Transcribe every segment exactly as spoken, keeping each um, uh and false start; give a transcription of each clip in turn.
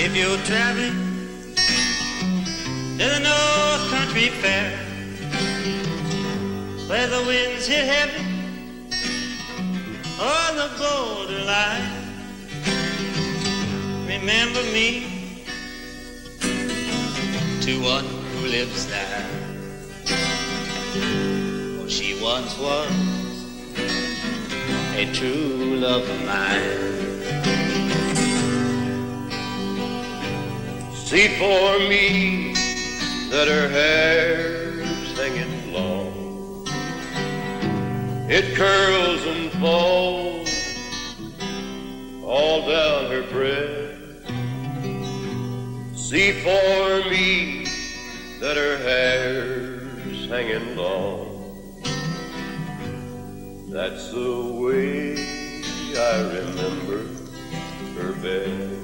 If you're traveling to the North Country Fair, where the winds hit heavy on the borderline, remember me to one who lives there, for she once was a true love of mine. See for me that her hair's hanging long, it curls and falls all down her breast. See for me that her hair's hanging long, that's the way I remember her best.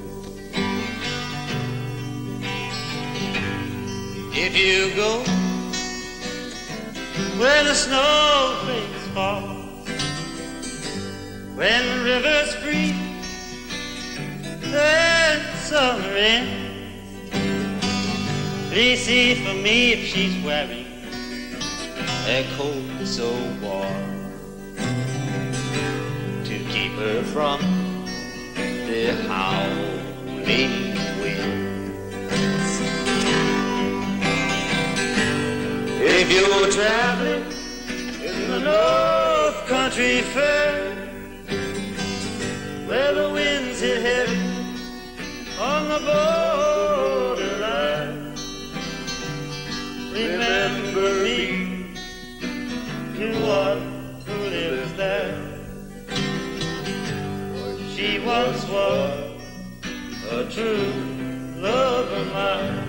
If you go where the snowflakes fall, when the rivers freeze and summer ends, please see for me if she's wearing a coat so warm to keep her from the howling wind. If you're traveling in the North Country Fair, where the winds hit heavy on the borderline, remember me to one who lives there, for she once was a true love of mine.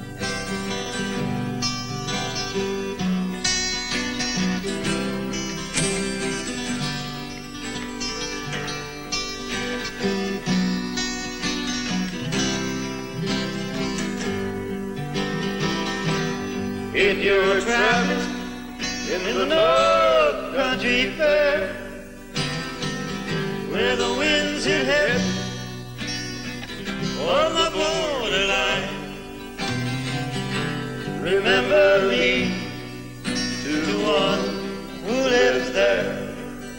If you're traveling in the North Country Fair, where the winds hit heavy on the borderline, remember me to one who lives there,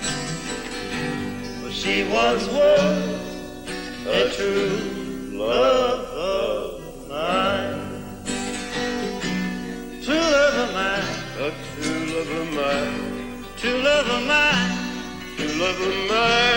for she once was a true love of mine. True love of mine, A true love of mine, true love of mine, true love of mine.